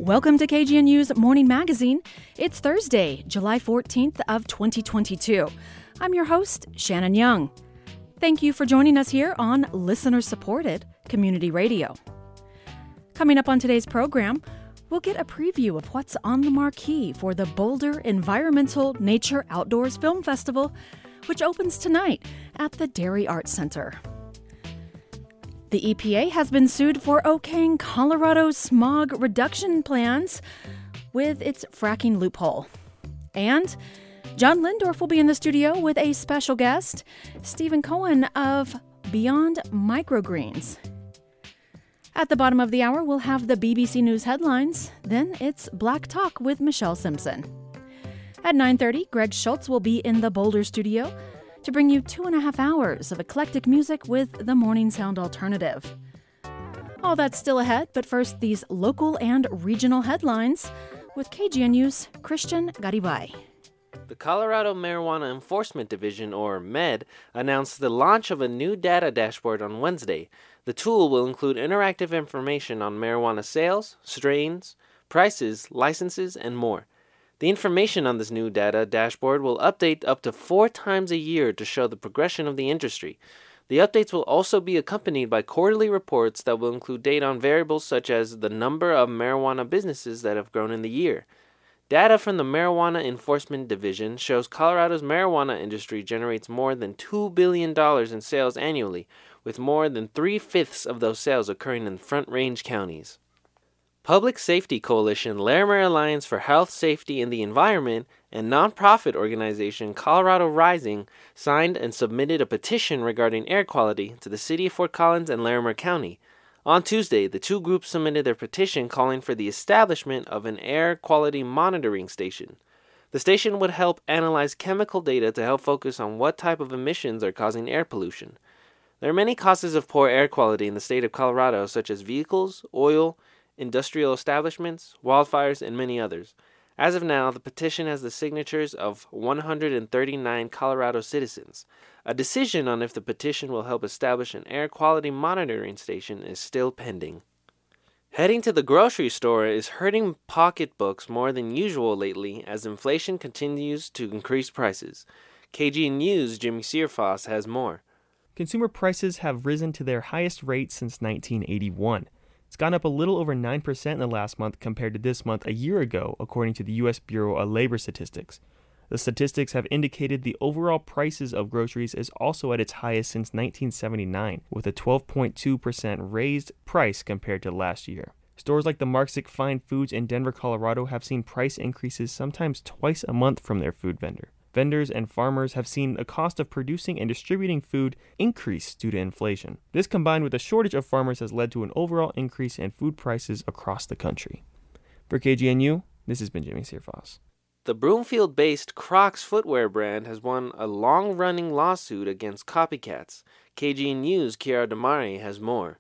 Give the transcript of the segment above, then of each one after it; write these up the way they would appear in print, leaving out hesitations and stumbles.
Welcome to KGNU's Morning Magazine. It's Thursday, July 14th of 2022. I'm your host, Shannon Young. Thank you for joining us here on listener-supported community radio. Coming up on today's program, we'll get a preview of what's on the marquee for the Boulder Environmental Nature Outdoors Film Festival, which opens tonight at the Dairy Arts Center. The EPA has been sued for okaying Colorado's smog reduction plans with its fracking loophole. And John Lindorf will be in the studio with a special guest, Stephen Cohen of Beyond Microgreens. At the bottom of the hour, we'll have the BBC News headlines. Then it's Black Talk with Michelle Simpson. At 9:30, Greg Schultz will be in the Boulder studio to bring you 2.5 hours of eclectic music with the Morning Sound Alternative. All that's still ahead, but first, these local and regional headlines with KGNU's Christian Garibay. The Colorado Marijuana Enforcement Division, or MED, announced the launch of a new data dashboard on Wednesday. The tool will include interactive information on marijuana sales, strains, prices, licenses, and more. The information on this new data dashboard will update up to 4 times a year to show the progression of the industry. The updates will also be accompanied by quarterly reports that will include data on variables such as the number of marijuana businesses that have grown in the year. Data from the Marijuana Enforcement Division shows Colorado's marijuana industry generates more than $2 billion in sales annually, with more than 3/5 of those sales occurring in Front Range counties. Public Safety Coalition, Larimer Alliance for Health, Safety, and the Environment, and nonprofit organization Colorado Rising signed and submitted a petition regarding air quality to the city of Fort Collins and Larimer County. On Tuesday, the two groups submitted their petition calling for the establishment of an air quality monitoring station. The station would help analyze chemical data to help focus on what type of emissions are causing air pollution. There are many causes of poor air quality in the state of Colorado, such as vehicles, oil, industrial establishments, wildfires, and many others. As of now, the petition has the signatures of 139 Colorado citizens. A decision on if the petition will help establish an air quality monitoring station is still pending. Heading to the grocery store is hurting pocketbooks more than usual lately as inflation continues to increase prices. KGNU's Jimmy Searfoss has more. Consumer prices have risen to their highest rate since 1981. It's gone up a little over 9% in the last month compared to this month a year ago, according to the U.S. Bureau of Labor Statistics. The statistics have indicated the overall prices of groceries is also at its highest since 1979, with a 12.2% raised price compared to last year. Stores like the Marksick Fine Foods in Denver, Colorado have seen price increases sometimes twice a month from their food vendor. Vendors and farmers have seen the cost of producing and distributing food increase due to inflation. This, combined with a shortage of farmers, has led to an overall increase in food prices across the country. For KGNU, this has been Jimmy Searfoss. The Broomfield-based Crocs footwear brand has won a long-running lawsuit against copycats. KGNU's Kiara Damari has more.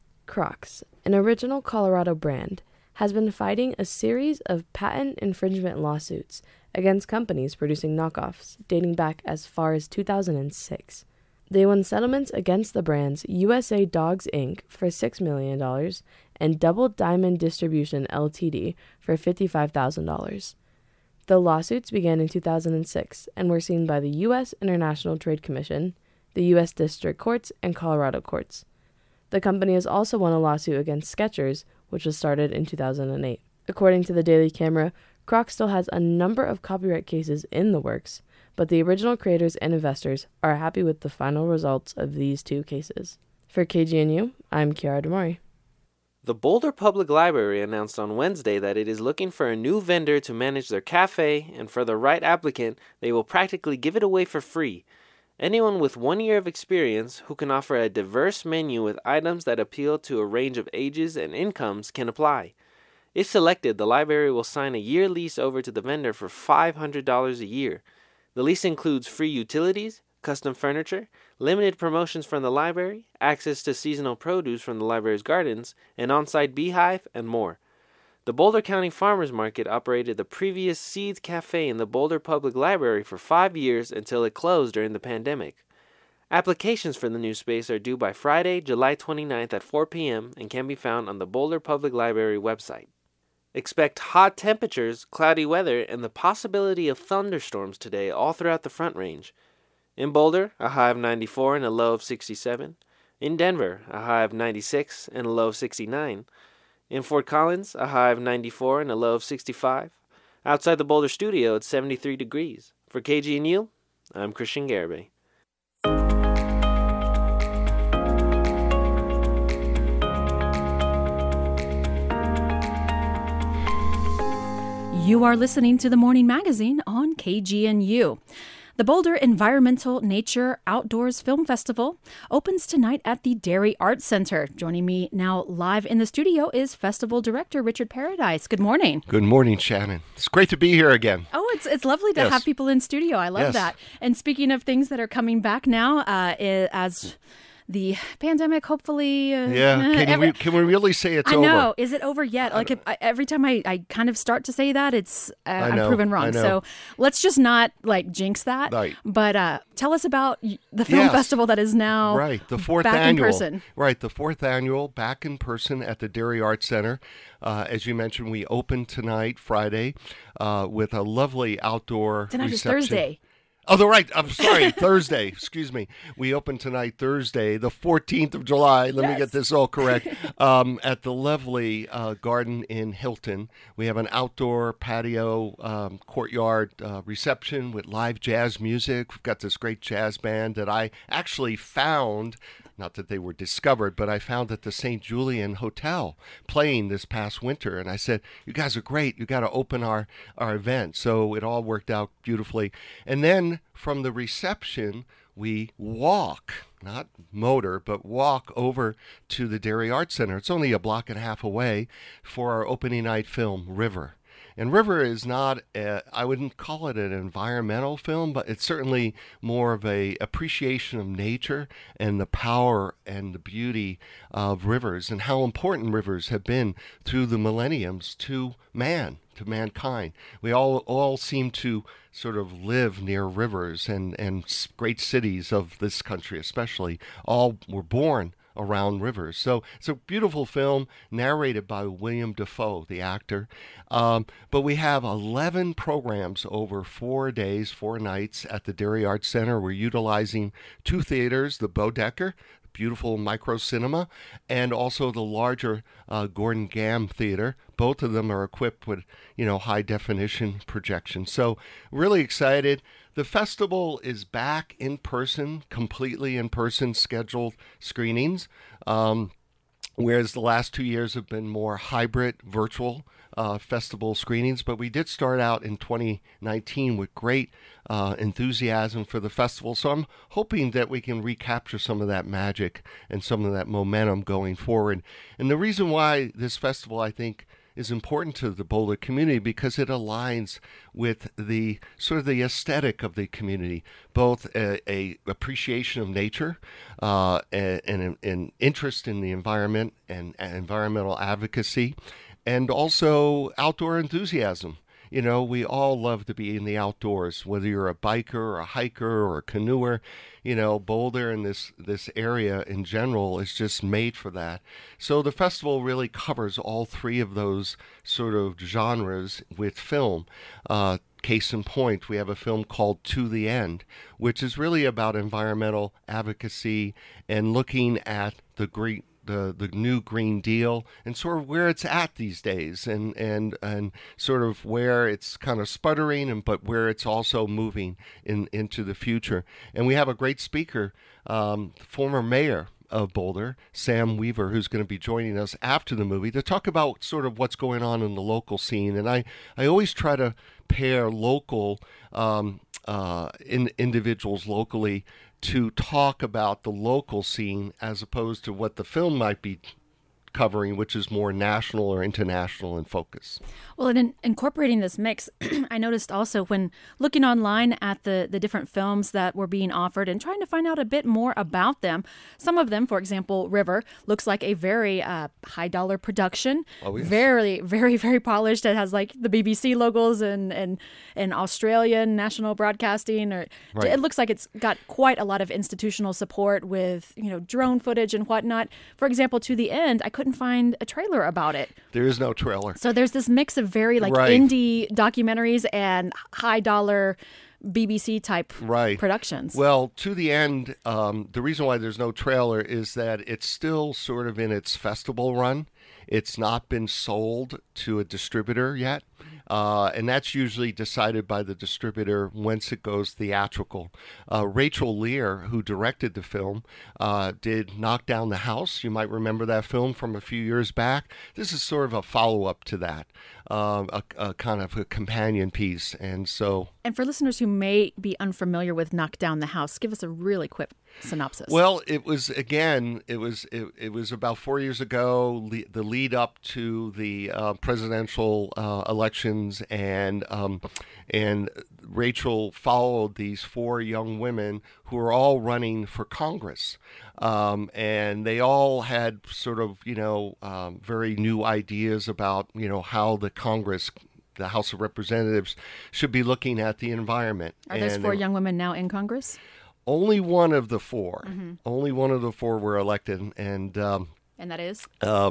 Crocs, an original Colorado brand, has been fighting a series of patent infringement lawsuits against companies producing knockoffs dating back as far as 2006. They won settlements against the brands USA Dogs Inc. for $6 million and Double Diamond Distribution Ltd. for $55,000. The lawsuits began in 2006 and were seen by the U.S. International Trade Commission, the U.S. District Courts, and Colorado courts. The company has also won a lawsuit against Skechers, which was started in 2008. According to the Daily Camera, Crocs still has a number of copyright cases in the works, but the original creators and investors are happy with the final results of these 2 cases. For KGNU, I'm Kiara Damari. The Boulder Public Library announced on Wednesday that it is looking for a new vendor to manage their cafe, and for the right applicant, they will practically give it away for free. Anyone with 1 year of experience who can offer a diverse menu with items that appeal to a range of ages and incomes can apply. If selected, the library will sign a year lease over to the vendor for $500 a year. The lease includes free utilities, custom furniture, limited promotions from the library, access to seasonal produce from the library's gardens, an on-site beehive, and more. The Boulder County Farmers Market operated the previous Seeds Cafe in the Boulder Public Library for 5 years until it closed during the pandemic. Applications for the new space are due by Friday, July 29th at 4 p.m. and can be found on the Boulder Public Library website. Expect hot temperatures, cloudy weather, and the possibility of thunderstorms today all throughout the Front Range. In Boulder, a high of 94 and a low of 67. In Denver, a high of 96 and a low of 69. In Fort Collins, a high of 94 and a low of 65. Outside the Boulder studio, it's 73 degrees. For KGNU, I'm Christian Garibay. You are listening to the Morning Magazine on KGNU. The Boulder Environmental Nature Outdoors Film Festival opens tonight at the Dairy Arts Center. Joining me now live in the studio is Festival Director Richard Paradise. Good morning. Good morning, Shannon. It's great to be here again. Oh, it's lovely to have people in studio. I love that. And speaking of things that are coming back now, as the pandemic, hopefully. Can we really say it's over? I know. Is it over yet? Like every time I kind of start to say that, I'm proven wrong. So let's just not jinx that. Right. But tell us about the film festival that is now the fourth back annual. in person. Right, the fourth annual back in person at the Dairy Arts Center. As you mentioned, we opened tonight, Friday, with a lovely outdoor Tonight reception. is Thursday. Oh, right. I'm sorry. Thursday. Excuse me. We open tonight, Thursday, the 14th of July. Let me get this all correct. At the lovely garden in Hilton. We have an outdoor patio courtyard reception with live jazz music. We've got this great jazz band that I actually found. Not that they were discovered, but I found at the St. Julian Hotel playing this past winter. And I said, you guys are great. You got to open our event. So it all worked out beautifully. And then from the reception, we walk, not motor, but walk over to the Dairy Arts Center. It's only a block and a half away for our opening night film, River. And River is not, I wouldn't call it an environmental film, but it's certainly more of a appreciation of nature and the power and the beauty of rivers and how important rivers have been through the millenniums to mankind. We all seem to sort of live near rivers, and great cities of this country especially all were born around rivers. So it's a beautiful film narrated by William Dafoe, the actor. But we have 11 programs over 4 days, 4 nights at the Dairy Arts Center. We're utilizing 2 theaters, the Bodecker, beautiful micro cinema, and also the larger Gordon Gamm Theater. Both of them are equipped with, high definition projection. So really excited. The festival is back in person, completely in person scheduled screenings, whereas the last 2 years have been more hybrid virtual festival screenings. But we did start out in 2019 with great enthusiasm for the festival. So I'm hoping that we can recapture some of that magic and some of that momentum going forward. And the reason why this festival, I think, is important to the Boulder community because it aligns with the sort of the aesthetic of the community, both a appreciation of nature and an interest in the environment and environmental advocacy, and also outdoor enthusiasm. We all love to be in the outdoors, whether you're a biker or a hiker or a canoeer. Boulder and this area in general is just made for that. So the festival really covers all 3 of those sort of genres with film. Case in point, we have a film called To the End, which is really about environmental advocacy and looking at the new Green Deal and sort of where it's at these days and sort of where it's kind of sputtering but where it's also moving into the future. And we have a great speaker, former mayor of Boulder, Sam Weaver, who's going to be joining us after the movie to talk about sort of what's going on in the local scene. And I always try to pair local individuals locally to talk about the local scene as opposed to what the film might be covering, which is more national or international in focus. Well, and in incorporating this mix, I noticed also when looking online at the different films that were being offered and trying to find out a bit more about them, some of them, for example, River, looks like a very high dollar production. Oh, yes. Very, very, very polished. It has like the BBC logos and Australian national broadcasting. Right. It looks like it's got quite a lot of institutional support with, drone footage and whatnot. For example, To the End, I couldn't couldn't find a trailer about it. There is no trailer. So there's this mix of very indie documentaries and high dollar BBC type productions. Well, to the end, the reason why there's no trailer is that it's still sort of in its festival run. It's not been sold to a distributor yet. And that's usually decided by the distributor once it goes theatrical. Rachel Lear, who directed the film, did Knock Down the House. You might remember that film from a few years back. This is sort of a follow-up to that, a kind of a companion piece. And for listeners who may be unfamiliar with Knock Down the House, give us a really quick synopsis. Well, it was about 4 years ago, the lead up to the presidential elections, and Rachel followed these 4 young women who were all running for Congress, and they all had sort of very new ideas about how the Congress, the House of Representatives, should be looking at the environment. Are those 4 young women now in Congress? Only one of the 4. Mm-hmm. Only one of the 4 were elected, and that is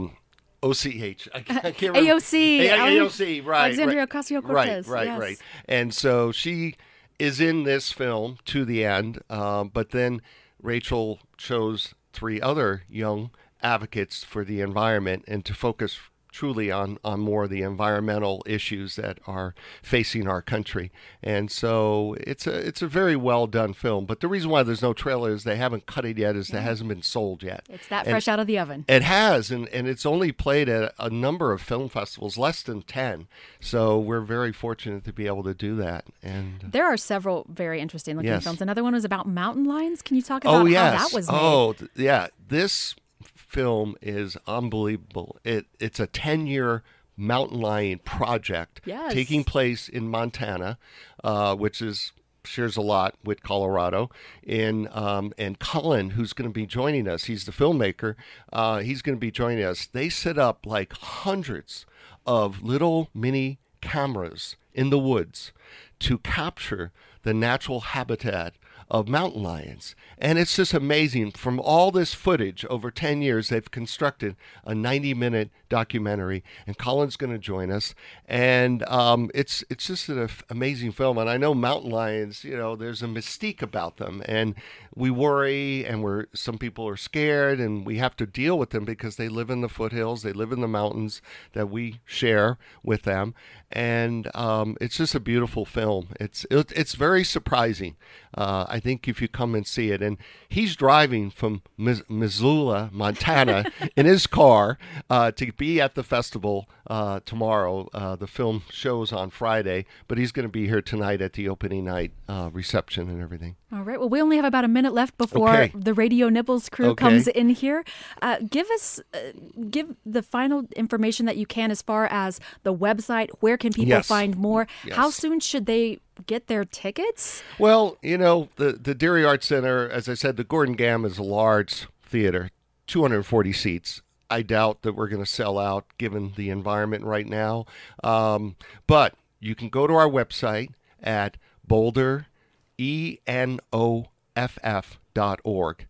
OCH. I can't remember. AOC, right? Alexandria Ocasio-Cortez. Right. And so she is in this film to the end, but then Rachel chose 3 other young advocates for the environment and to focus truly on more of the environmental issues that are facing our country. And so it's a very well done film. But the reason why there's no trailer is they haven't cut it yet, is it hasn't been sold yet. It's that fresh out of the oven. It has, and it's only played at a number of film festivals, less than 10. So we're very fortunate to be able to do that. And there are several very interesting looking films. Another one was about mountain lions. Can you talk about how that was made? Oh, yeah. This film is unbelievable. It's a 10-year mountain lion project taking place in Montana, which shares a lot with Colorado. And Colin, who's going to be joining us, he's the filmmaker, he's going to be joining us. They set up like hundreds of little mini cameras in the woods to capture the natural habitat of mountain lions. And it's just amazing. From all this footage over 10 years, they've constructed a 90-minute documentary, and Colin's going to join us. And it's just an amazing film. And I know mountain lions, there's a mystique about them, and we worry, and some people are scared, and we have to deal with them because they live in the foothills, they live in the mountains that we share with them. And it's just a beautiful film. It's very surprising. I think if you come and see it, and he's driving from Missoula, Montana, in his car to be at the festival tomorrow. The film shows on Friday, but he's going to be here tonight at the opening night reception and everything. All right. Well, we only have about a minute left before the Radio Nibbles crew comes in here. Give the final information that you can as far as the website. Where can people find more? Yes. How soon should they get their tickets? Well, the Deary Arts Center, as I said, the Gordon Gamm is a large theater, 240 seats. I doubt that we're going to sell out given the environment right now. But you can go to our website at BoulderENOFF.org.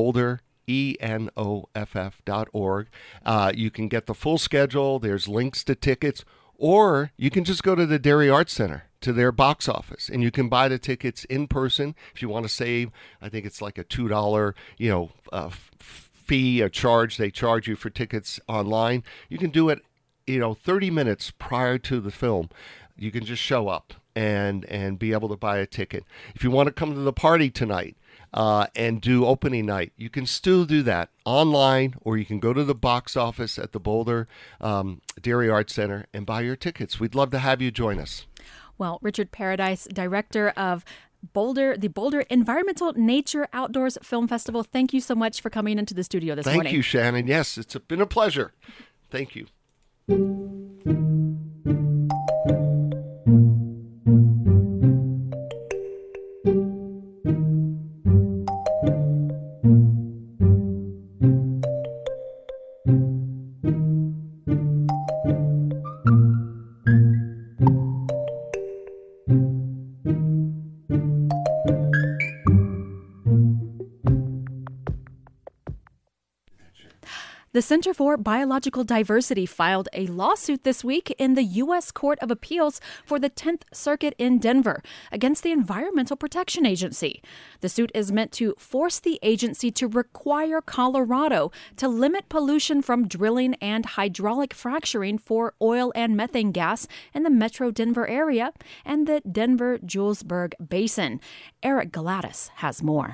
BoulderENOFF.org. You can get the full schedule. There's links to tickets. Or you can just go to the Deary Arts Center, to their box office, and you can buy the tickets in person if you want to save. I think it's like a $2, fee, a charge they charge you for tickets online. You can do it, 30 minutes prior to the film. You can just show up and be able to buy a ticket. If you want to come to the party tonight and do opening night, you can still do that online, or you can go to the box office at the Boulder Deary Arts Center and buy your tickets. We'd love to have you join us. Well, Richard Paradise, director of the Boulder Environmental Nature Outdoors Film Festival, thank you so much for coming into the studio this morning. Thank you, Shannon. Yes, it's been a pleasure. Thank you. The Center for Biological Diversity filed a lawsuit this week in the U.S. Court of Appeals for the 10th Circuit in Denver against the Environmental Protection Agency. The suit is meant to force the agency to require Colorado to limit pollution from drilling and hydraulic fracturing for oil and methane gas in the Metro Denver area and the Denver-Julesburg Basin. Eric Gladys has more.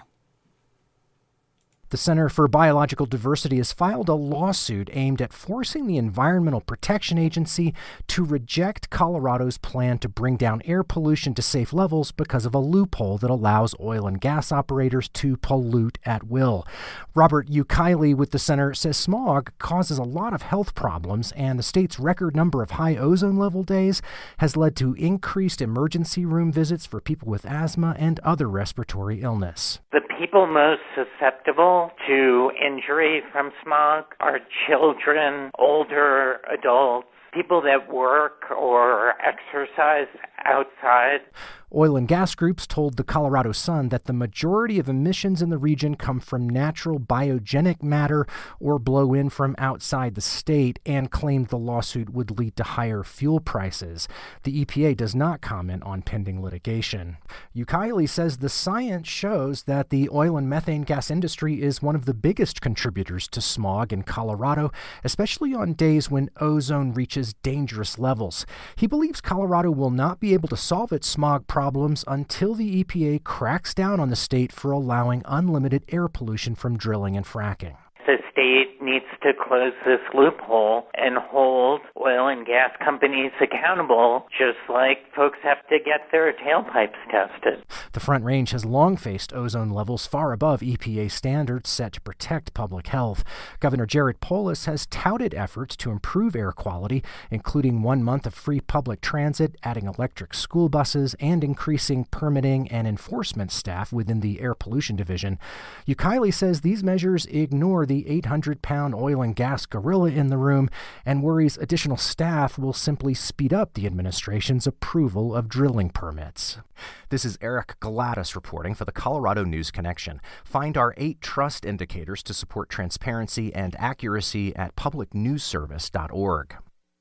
The Center for Biological Diversity has filed a lawsuit aimed at forcing the Environmental Protection Agency to reject Colorado's plan to bring down air pollution to safe levels because of a loophole that allows oil and gas operators to pollute at will. Robert Ukaili with the center says smog causes a lot of health problems, and the state's record number of high ozone level days has led to increased emergency room visits for people with asthma and other respiratory illness. The people most susceptible to injury from smog are children, older adults, people that work or exercise outside. Oil and gas groups told the Colorado Sun that the majority of emissions in the region come from natural biogenic matter or blow in from outside the state, and claimed the lawsuit would lead to higher fuel prices. The EPA does not comment on pending litigation. Ukaili says the science shows that the oil and methane gas industry is one of the biggest contributors to smog in Colorado, especially on days when ozone reaches dangerous levels. He believes Colorado will not be able to solve its smog problems until the EPA cracks down on the state for allowing unlimited air pollution from drilling and fracking. The state needs to close this loophole and hold oil and gas companies accountable, just like folks have to get their tailpipes tested. The Front Range has long faced ozone levels far above EPA standards set to protect public health. Governor Jared Polis has touted efforts to improve air quality, including 1 month of free public transit, adding electric school buses, and increasing permitting and enforcement staff within the Air Pollution Division. Ukaili says these measures ignore the 800-pound oil and gas gorilla in the room and worries additional staff will simply speed up the administration's approval of drilling permits. This is Eric Gladys reporting for the Colorado News Connection. Find our 8 trust indicators to support transparency and accuracy at publicnewsservice.org.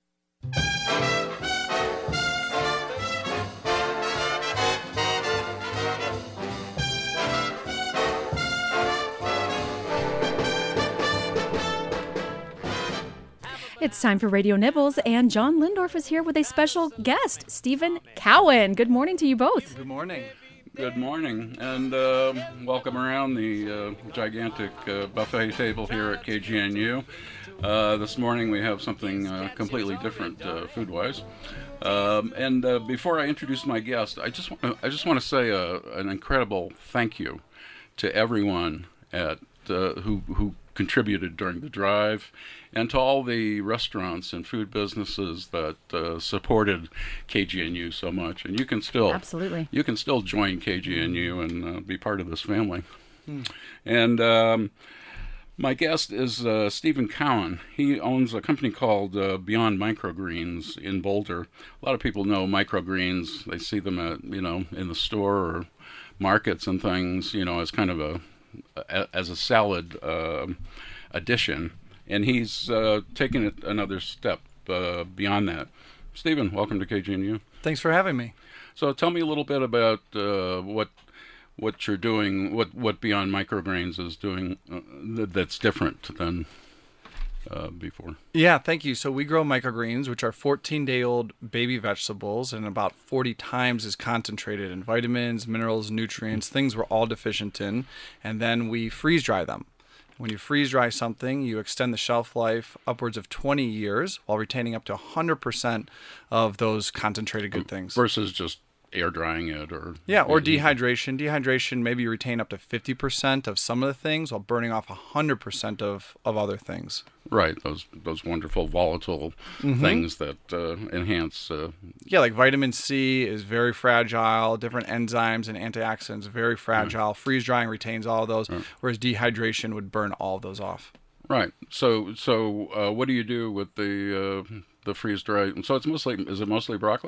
It's time for Radio Nibbles, and John Lindorf is here with a special guest, Stephen Cowan. Good morning to you both. Good morning. Good morning, and welcome around the gigantic buffet table here at KGNU. This morning we have something completely different food-wise. And before I introduce my guest, I just want to say an incredible thank you to everyone at who contributed during the drive, and to all the restaurants and food businesses that supported KGNU so much. And you can still join KGNU and be part of this family. And my guest is Stephen Cowan. He owns a company called Beyond Microgreens in Boulder. A lot of people know microgreens. They see them at in the store or markets and things. As kind of as a salad addition. And he's taken it another step beyond that. Stephen, welcome to KGNU. Thanks for having me. So tell me a little bit about what you're doing, what Beyond Microgreens is doing that's different than before. Yeah, thank you. So we grow microgreens, which are 14-day-old baby vegetables, and about 40 times as concentrated in vitamins, minerals, nutrients, things we're all deficient in, and then we freeze dry them. When you freeze dry something, you extend the shelf life upwards of 20 years while retaining up to 100% of those concentrated good things. Versus just air drying it or dehydration. Dehydration, maybe you retain up to 50% of some of the things while burning off 100% of other things. Right, those wonderful volatile things that enhance. Like vitamin C is very fragile. Different enzymes and antioxidants very fragile. Freeze drying retains all of those, whereas dehydration would burn all of those off. Right. So what do you do with the freeze dry? So is it mostly broccoli?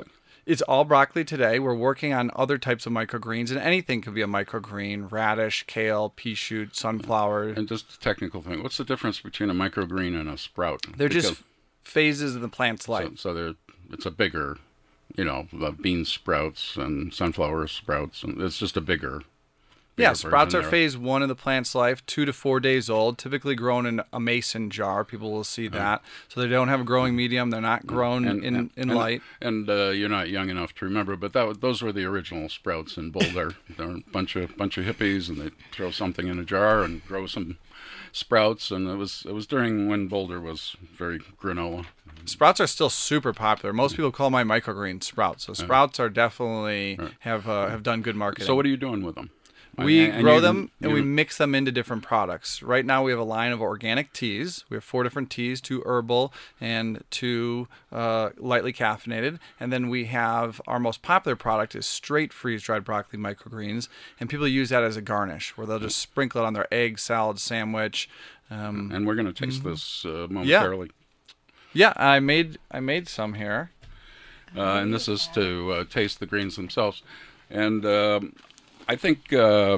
It's all broccoli today. We're working on other types of microgreens, and anything could be a microgreen: radish, kale, pea shoot, sunflower. And just a technical thing, what's the difference between a microgreen and a sprout? They're just phases of the plant's life. It's a bigger, the bean sprouts and sunflower sprouts, and it's just a bigger. Yeah, sprouts are there. phase 1 of the plant's life, 2 to 4 days old, typically grown in a mason jar. People will see that. So they don't have a growing medium. They're not grown in light. And you're not young enough to remember, but those were the original sprouts in Boulder. They're a bunch of hippies, and they throw something in a jar and grow some sprouts. And it was during when Boulder was very granola. Sprouts are still super popular. Most people call my microgreen sprouts. So sprouts are definitely have done good marketing. So what are you doing with them? We grow them and we mix them into different products. Right now we have a line of organic teas. We have 4 different teas, 2 herbal and 2 lightly caffeinated. And then we have our most popular product is straight freeze-dried broccoli microgreens. And people use that as a garnish where they'll just sprinkle it on their egg salad sandwich. And we're going to taste this momentarily. Yeah, I made some here. And this is to taste the greens themselves. And I think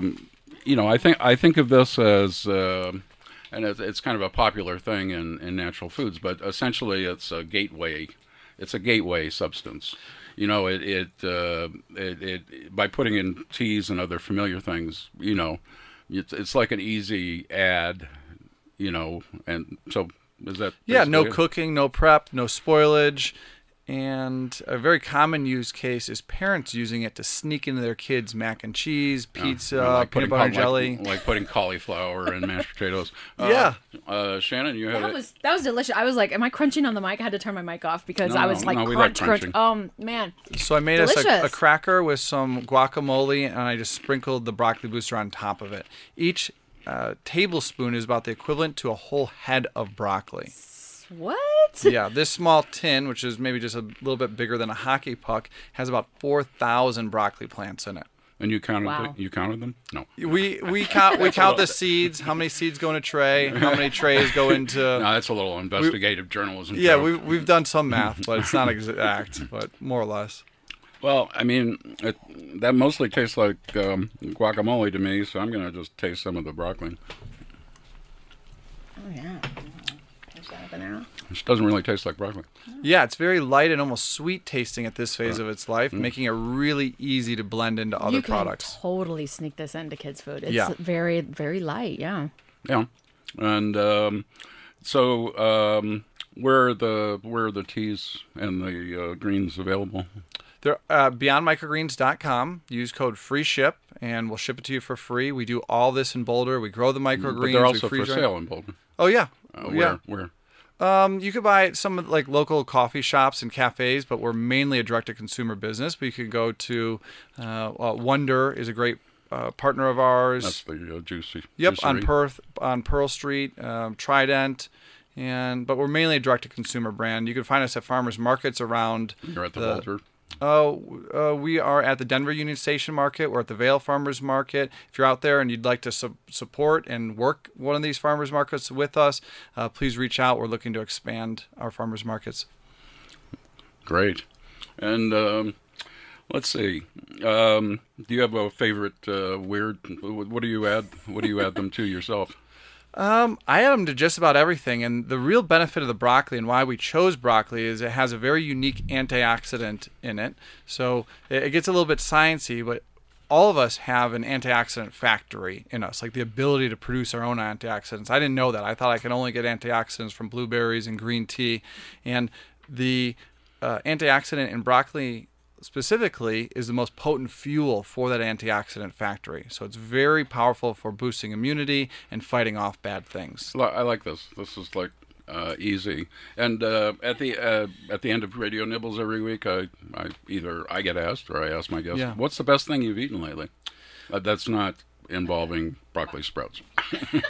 I think of this as, and it's kind of a popular thing in natural foods, but essentially it's a gateway. It's a gateway substance. It by putting in teas and other familiar things, it's like an easy add, and so is that? Yeah, no cooking, no prep, no spoilage. And a very common use case is parents using it to sneak into their kids' mac and cheese, pizza, peanut butter and jelly. Like putting cauliflower and mashed potatoes. Shannon, you had that was delicious. I was like, am I crunching on the mic? I had to turn my mic off because I was like, we crunch. crunching. Oh, man. So I made us a cracker with some guacamole, and I just sprinkled the broccoli booster on top of it. Each tablespoon is about the equivalent to a whole head of broccoli. What? Yeah, this small tin, which is maybe just a little bit bigger than a hockey puck, has about 4,000 broccoli plants in it. And you counted them? No. We count the seeds. How many seeds go in a tray? How many trays go into? No, that's a little investigative journalism. Yeah, we've done some math, but it's not exact, but more or less. Well, I mean, that mostly tastes like guacamole to me, so I'm going to just taste some of the broccoli. Oh yeah. It doesn't really taste like broccoli. Yeah, it's very light and almost sweet tasting at this phase of its life, making it really easy to blend into other products. You can totally sneak this into kids' food. It's very, very light, yeah. Yeah. And where are the teas and the greens available? They're beyondmicrogreens.com. Use code FREESHIP, and we'll ship it to you for free. We do all this in Boulder. We grow the microgreens. But they're also for sale in Boulder. Oh, yeah. Where? You could buy it some like local coffee shops and cafes, but we're mainly a direct-to-consumer business. But you could go to Wonder is a great partner of ours. That's the juicy. Yep, juicery. on Pearl Street, Trident, but we're mainly a direct-to-consumer brand. You can find us at farmers markets around. You're at the Boulder. We are at the Denver Union Station Market. We're at the Vail Farmers Market. If you're out there and you'd like to support and work one of these farmers markets with us, please reach out. We're looking to expand our farmers markets. Great. And let's see. Do you have a favorite weird? What do you add? What do you add them to yourself? I add them to just about everything, and the real benefit of the broccoli and why we chose broccoli is it has a very unique antioxidant in it. So it gets a little bit sciencey, but all of us have an antioxidant factory in us, like the ability to produce our own antioxidants. I didn't know that. I thought I could only get antioxidants from blueberries and green tea, and the antioxidant in broccoli specifically is the most potent fuel for that antioxidant factory. So it's very powerful for boosting immunity and fighting off bad things. I like this. This is like easy. And at the end of Radio Nibbles every week, I get asked or I ask my guests, what's the best thing you've eaten lately? That's not involving broccoli sprouts.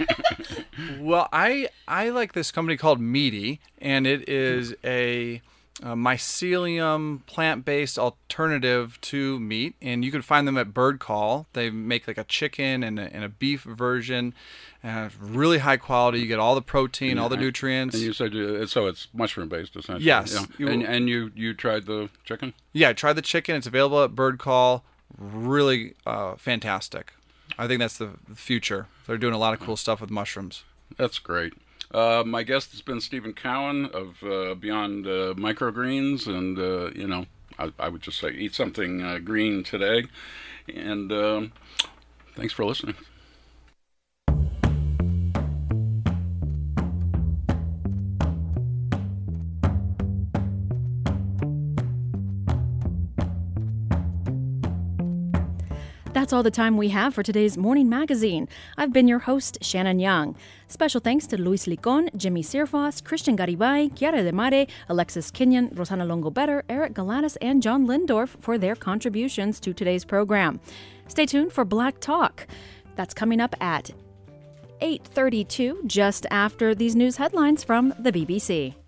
Well, I like this company called Meaty, and it is mycelium plant-based alternative to meat, and you can find them at Bird Call. They make like a chicken and a beef version, really high quality. You get all the protein, all the nutrients. And you said so it's mushroom-based essentially. Yes. Yeah. And you tried the chicken? Yeah, I tried the chicken. It's available at Bird Call. Really fantastic. I think that's the future. They're doing a lot of cool stuff with mushrooms. That's great. My guest has been Stephen Cowan of Beyond Microgreens, and I would just say eat something green today. And thanks for listening. That's all the time we have for today's Morning Magazine. I've been your host, Shannon Young. Special thanks to Luis Licon, Jimmy Sirfos, Christian Garibay, Chiara De Mare, Alexis Kenyon, Rosana Longo-Better, Eric Galanis, and John Lindorf for their contributions to today's program. Stay tuned for Black Talk. That's coming up at 8:32, just after these news headlines from the BBC.